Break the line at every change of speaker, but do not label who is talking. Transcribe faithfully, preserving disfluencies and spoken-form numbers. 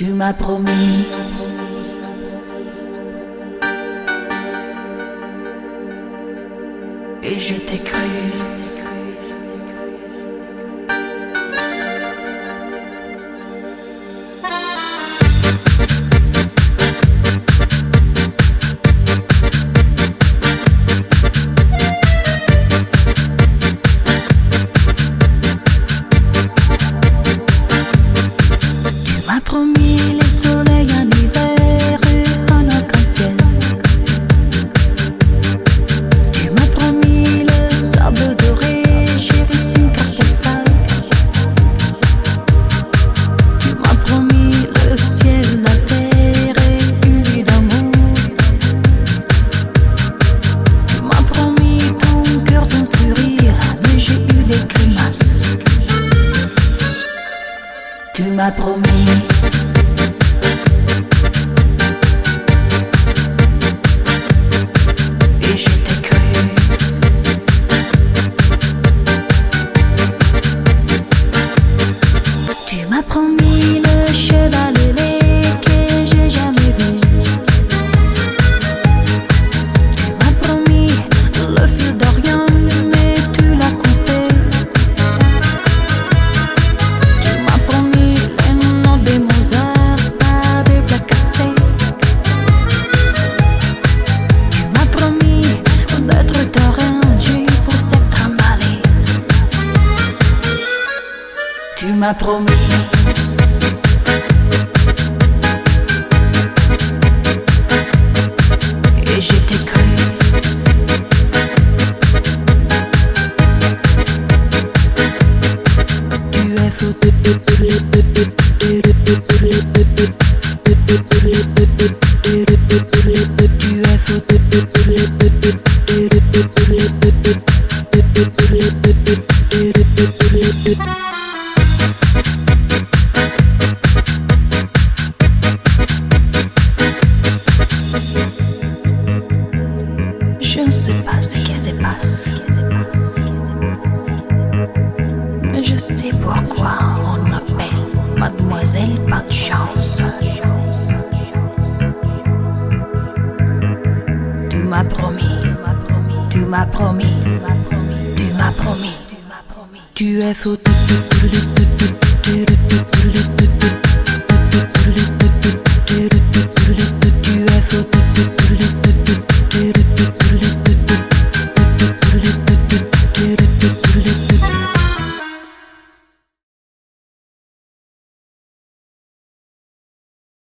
Tu m'as promis. Et je t'ai cru. Tu m'as promis le soleil en hiver et un arc-en-ciel. Tu m'as promis le sable doré, j'ai reçu une carte postale. Tu m'as promis le ciel, la terre et une vie d'amour. Tu m'as promis ton cœur, ton sourire, mais j'ai eu des grimaces. Tu m'as promis. Et je t'ai cru. Tu m'as promis le cheval ailé que j'ai jamais vu. Tu m'as promis le fil d'Orient, mais tu l'as coupé. Tu m'as promis les noms des Mozart par des plats cassés. Tu m'as promis d'être ta reine pour s'être emballé. Tu m'as promis. Et je t'ai cru. Tu es fou. Tu es fou. Je ne sais pas ce qui se passe, mais je sais pourquoi on m'appelle Mademoiselle Pas de Chance. Tu m'as promis, tu m'as promis, tu m'as promis, tu es fou.